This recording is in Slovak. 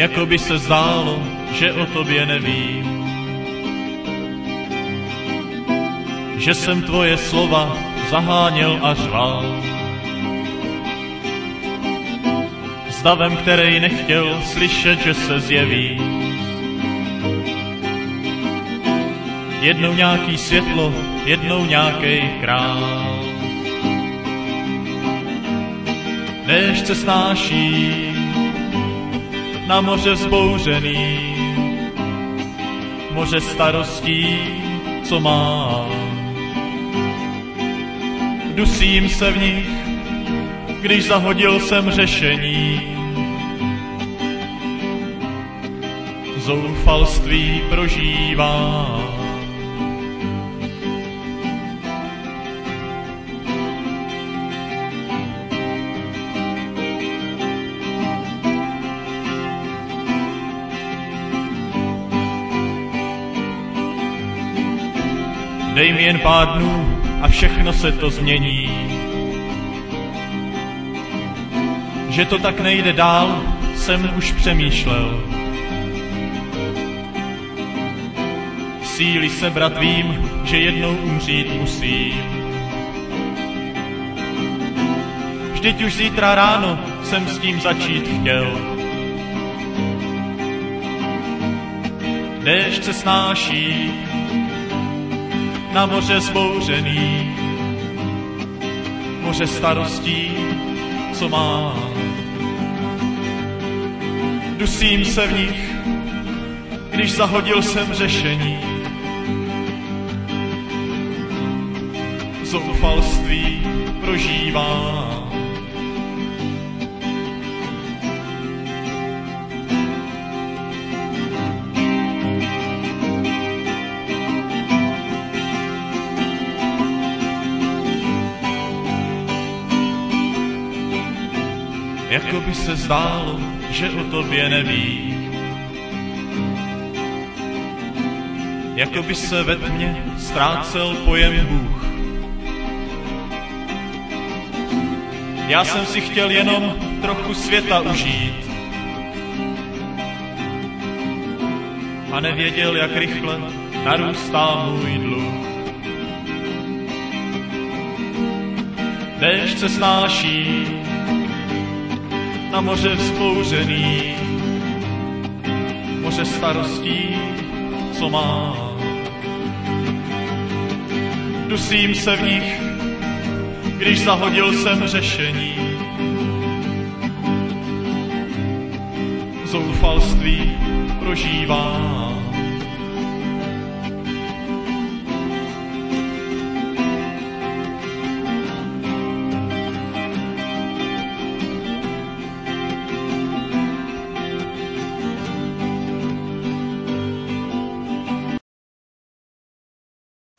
jako by se zdálo, že o tobě nevím. Že jsem tvoje slova zaháněl a řval. S davem, který nechtěl slyšet, že se zjeví. Jednou nějaký světlo, jednou nějaký král. Déšť se snáší na moře vzbouřený, moře starostí, co má. Dusím se v nich, když zahodil jsem řešení. Zoufalství prožívá. Dej mi jen pár dnů a všechno se to změní. Že to tak nejde dál, jsem už přemýšlel. Síly sebrat vím, že jednou umřít musím. Vždyť už zítra ráno jsem s tím začít chtěl. Déšť se snáší na moře zbouřený, moře starostí, co má. Dusím se v nich, když zahodil jsem řešení. Zoufalství prožívá. Jako by se zdálo, že o tobě neví. Jako by se ve tmě ztrácel pojem Bůh. Já jsem si chtěl jenom trochu světa užít a nevěděl, jak rychle narůstá můj dluh. Déšť se snáší na moře vzbouřený, moře starostí, co má. Dusím se v nich, když zahodil jsem řešení. Zoufalství prožívá.